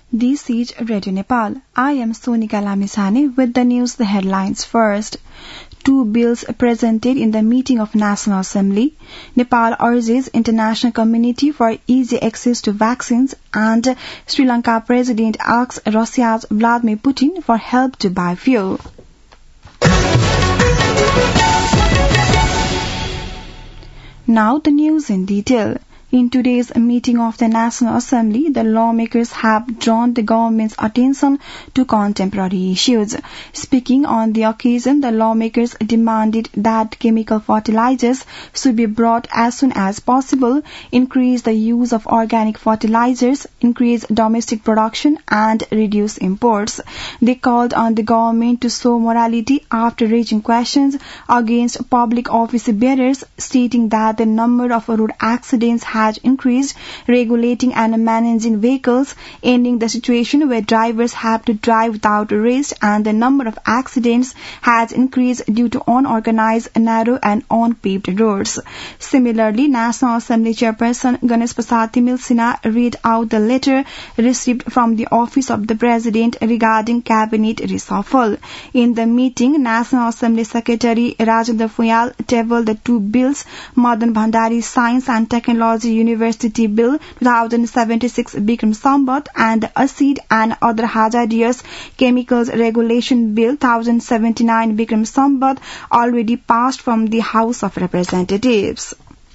This is Radio Nepal. I am Sonika Lamisane with the news, the headlines first. 2 bills presented in the meeting of National Assembly. Nepal urges international community for easy access to vaccines, and Sri Lanka President asks Russia's Vladimir Putin for help to buy fuel. Now the news in detail. In today's meeting of the National Assembly, the lawmakers have drawn the government's attention to contemporary issues. Speaking on the occasion, the lawmakers demanded that chemical fertilizers should be brought as soon as possible, increase the use of organic fertilizers, increase domestic production, and reduce imports. They called on the government to show morality after raising questions against public office bearers, stating that the number of road accidents has increased, regulating and managing vehicles, ending the situation where drivers have to drive without rest, and the number of accidents has increased due to unorganized, narrow and unpaved roads. Similarly, National Assembly Chairperson Ganesh Prasad Timil Sinha read out the letter received from the Office of the President regarding Cabinet reshuffle. In the meeting, National Assembly Secretary Rajendra Fuyal tabled the 2 bills, Madan Bhandari Science and Technology University Bill 2076 Bikram Sambat and the Acid and Other Hazardous Chemicals Regulation Bill 1079 Bikram Sambat already passed from the House of Representatives.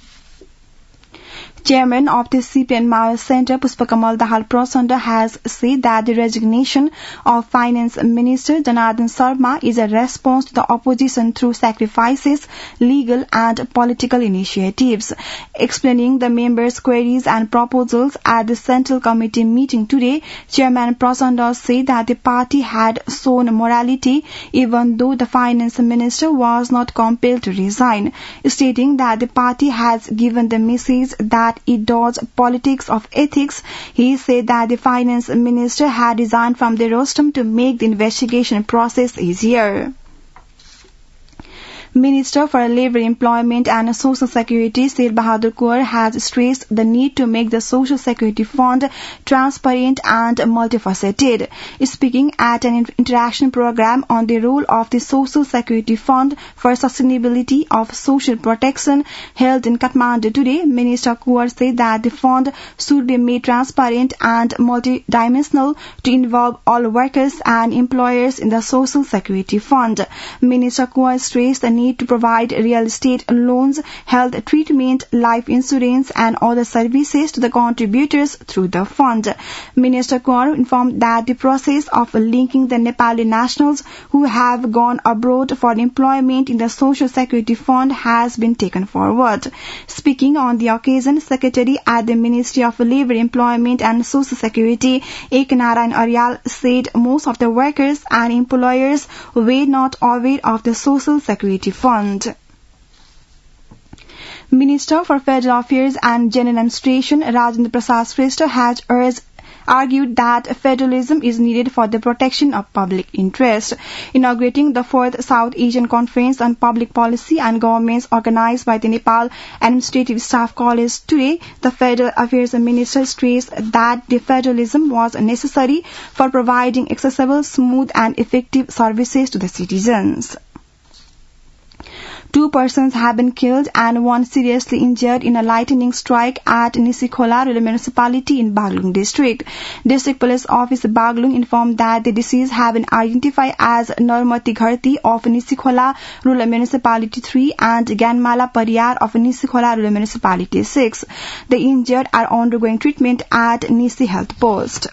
Chairman of the CPN Maoist Center, Pushpakamal Dahal Prachanda, has said that the resignation of Finance Minister Janardhan Sharma is a response to the opposition through sacrifices, legal and political initiatives. Explaining the members' queries and proposals at the Central Committee meeting today, Chairman Prachanda said that the party had shown morality even though the Finance Minister was not compelled to resign, stating that the party has given the message that it does politics of ethics. He said that the Finance Minister had resigned from the rostrum to make the investigation process easier. Minister for Labour, Employment and Social Security, Sher Bahadur Kaur, has stressed the need to make the Social Security Fund transparent and multifaceted. Speaking at an interaction program on the role of the Social Security Fund for sustainability of social protection held in Kathmandu today, Minister Kaur said that the fund should be made transparent and multidimensional to involve all workers and employers in the Social Security Fund. Minister Kaur stressed the need to provide real estate loans, health treatment, life insurance and other services to the contributors through the fund. Minister Kaur informed that the process of linking the Nepali nationals who have gone abroad for employment in the Social Security Fund has been taken forward. Speaking on the occasion, Secretary at the Ministry of Labour, Employment and Social Security, Ek Narayan Aryal, said most of the workers and employers were not aware of the Social Security Fund. Minister for Federal Affairs and General Administration Rajendra Prasad Shrestha has argued that federalism is needed for the protection of public interest. Inaugurating the 4th South Asian Conference on Public Policy and Governments organized by the Nepal Administrative Staff College today, the Federal Affairs Minister stressed that the federalism was necessary for providing accessible, smooth and effective services to the citizens. 2 persons have been killed and 1 seriously injured in a lightning strike at Nisikhola Rural Municipality in Baglung District. District Police Office Baglung informed that the deceased have been identified as Narmati Gharti of Nisikhola Rural Municipality 3 and Gyanmala Pariyar of Nisikhola Rural Municipality 6. The injured are undergoing treatment at Nisi Health Post.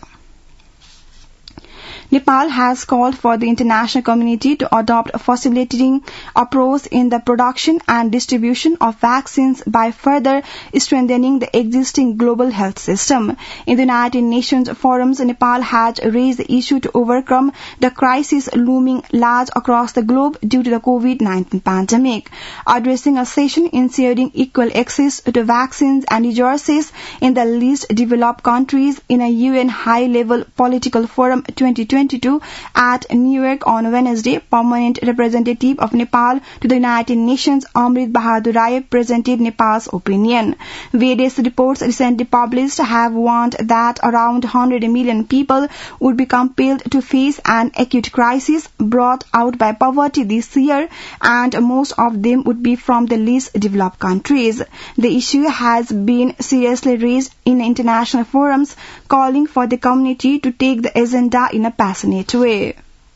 Nepal has called for the international community to adopt a facilitating approach in the production and distribution of vaccines by further strengthening the existing global health system. In the United Nations forums, Nepal has raised the issue to overcome the crisis looming large across the globe due to the COVID-19 pandemic. Addressing a session ensuring equal access to vaccines and resources in the least developed countries in a UN high-level political forum 2020, 2022 at New York on Wednesday, permanent representative of Nepal to the United Nations, Amrit Bahadur Rai, presented Nepal's opinion. Various reports recently published have warned that around 100 million people would be compelled to face an acute crisis brought out by poverty this year, and most of them would be from the least developed countries. The issue has been seriously raised in international forums, calling for the community to take the agenda in a passionate way.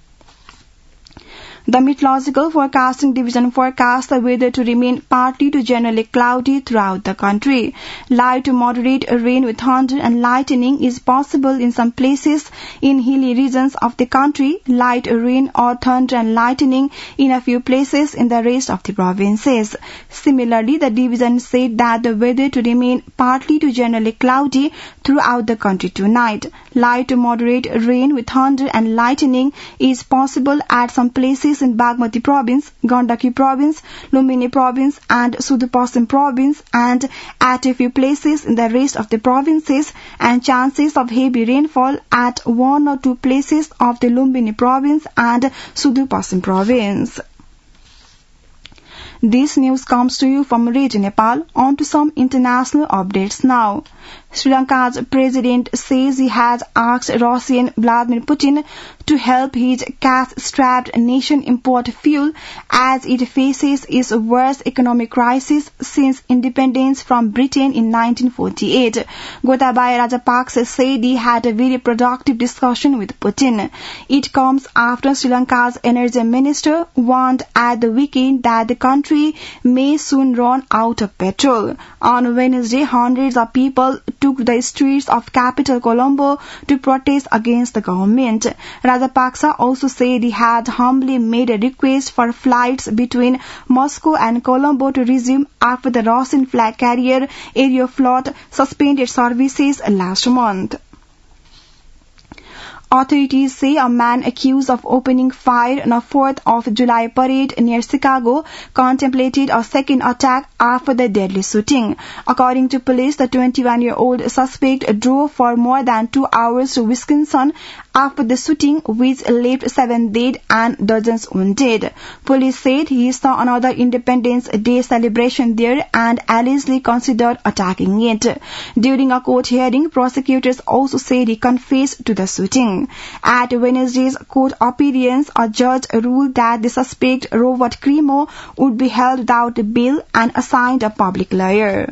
The Meteorological Forecasting Division forecasts the weather to remain partly to generally cloudy throughout the country. Light to moderate rain with thunder and lightning is possible in some places in hilly regions of the country, light rain or thunder and lightning in a few places in the rest of the provinces. Similarly, the division said that the weather to remain partly to generally cloudy throughout the country tonight. Light to moderate rain with thunder and lightning is possible at some places in Bagmati Province, Gandaki Province, Lumbini Province and Sudurpaschim Province, and at a few places in the rest of the provinces, and chances of heavy rainfall at 1 or 2 places of the Lumbini Province and Sudurpaschim Province. This news comes to you from Radio Nepal. On to some international updates now. Sri Lanka's president says he has asked Russian Vladimir Putin to help his cash-strapped nation import fuel as it faces its worst economic crisis since independence from Britain in 1948. Gotabaya Rajapaksa said he had a very productive discussion with Putin. It comes after Sri Lanka's energy minister warned at the weekend that the country may soon run out of petrol. On Wednesday, hundreds of people took to the streets of capital Colombo to protest against the government. Rajapaksa also said he had humbly made a request for flights between Moscow and Colombo to resume after the Russian flag carrier Aeroflot suspended services last month. Authorities say a man accused of opening fire on a 4th of July parade near Chicago contemplated a second attack after the deadly shooting. According to police, the 21-year-old suspect drove for more than 2 hours to Wisconsin after the shooting, which left 7 dead and dozens wounded. Police said he saw another Independence Day celebration there and allegedly considered attacking it. During a court hearing, prosecutors also said he confessed to the shooting. At Wednesday's court appearance, a judge ruled that the suspect, Robert Crimo, would be held without bail and assigned a public lawyer.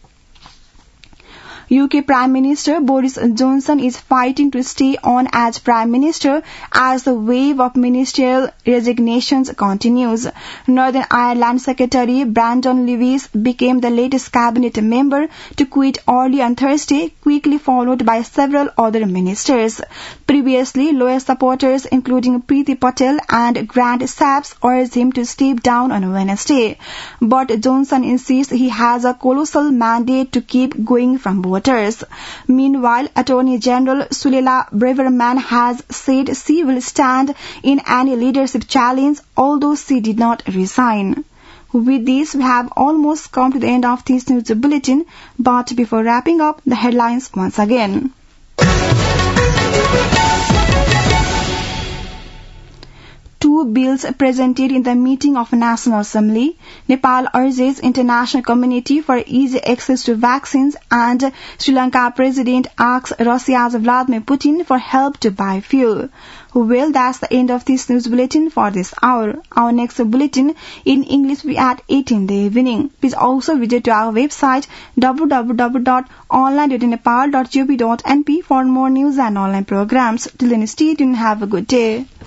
UK Prime Minister Boris Johnson is fighting to stay on as Prime Minister as the wave of ministerial resignations continues. Northern Ireland Secretary Brandon Lewis became the latest cabinet member to quit early on Thursday, quickly followed by several other ministers. Previously, loyal supporters including Priti Patel and Grant Shapps urged him to step down on Wednesday. But Johnson insists he has a colossal mandate to keep going from voters. Meanwhile, Attorney General Suella Braverman has said she will stand in any leadership challenge, although she did not resign. With this, we have almost come to the end of this news bulletin, but before wrapping up, the headlines once again. Two bills presented in the meeting of National Assembly. Nepal urges international community for easy access to vaccines, and Sri Lanka President asks Russia's Vladimir Putin for help to buy fuel. Well, that's the end of this news bulletin for this hour. Our next bulletin in English will be at 8 in the evening. Please also visit our website www.online.nepal.gov.np for more news and online programs. Till then, stay tuned and have a good day.